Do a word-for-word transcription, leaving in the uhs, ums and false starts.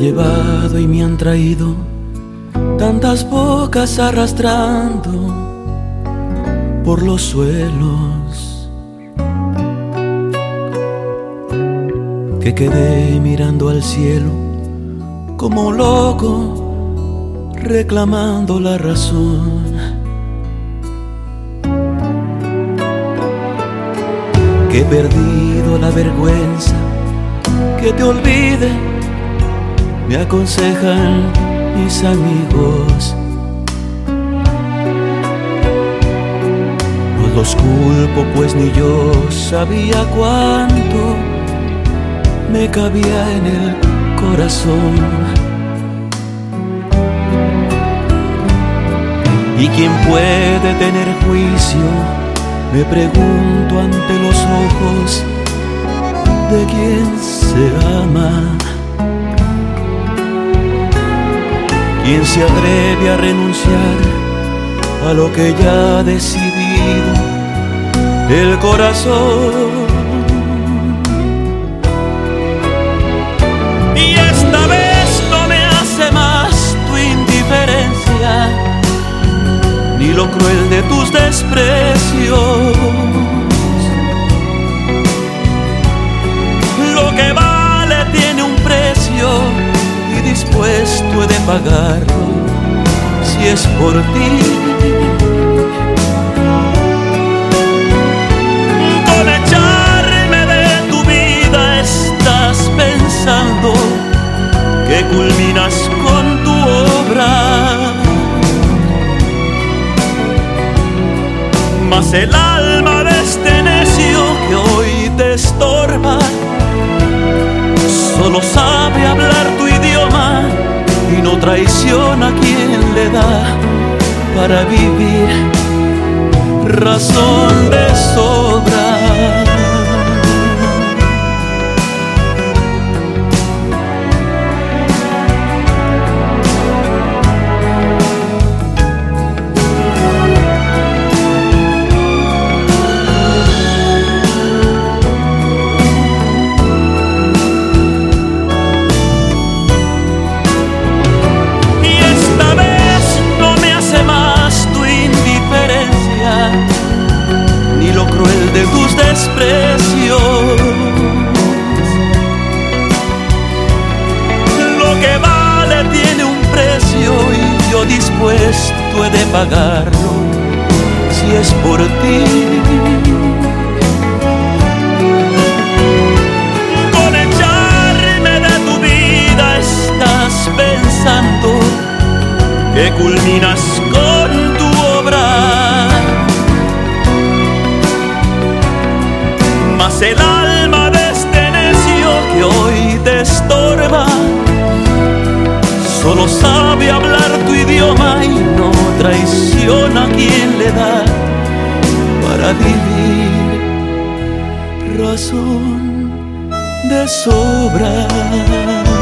llevado y me han traído tantas bocas arrastrando por los suelos, que quedé mirando al cielo como un loco reclamando la razón. Que he perdido la vergüenza, que te olvide, me aconsejan mis amigos. No los culpo, pues ni yo sabía cuánto me cabía en el corazón. ¿Y quién puede tener juicio? Me pregunto ante los ojos de quien se ama. ¿Quién se atreve a renunciar a lo que ya ha decidido el corazón? Y esta vez no me hace más tu indiferencia, ni lo cruel de tus desprecios. Lo que vale tiene un precio y dispuesto he de pagarlo si es por ti. Con echarme de tu vida estás pensando que culminas con tu obra, mas el alma de este necio que hoy te estorba solo sabe hablar tu idioma y no traiciona a quien le da para vivir razón de sobra. De tus desprecios, lo que vale tiene un precio y yo dispuesto he de pagarlo si es por ti. Con echarme de tu vida estás pensando que culminas con tu obra, mas el alma de este necio que hoy te estorba solo sabe hablar tu idioma y no traiciona a quien le da para vivir razón de sobra.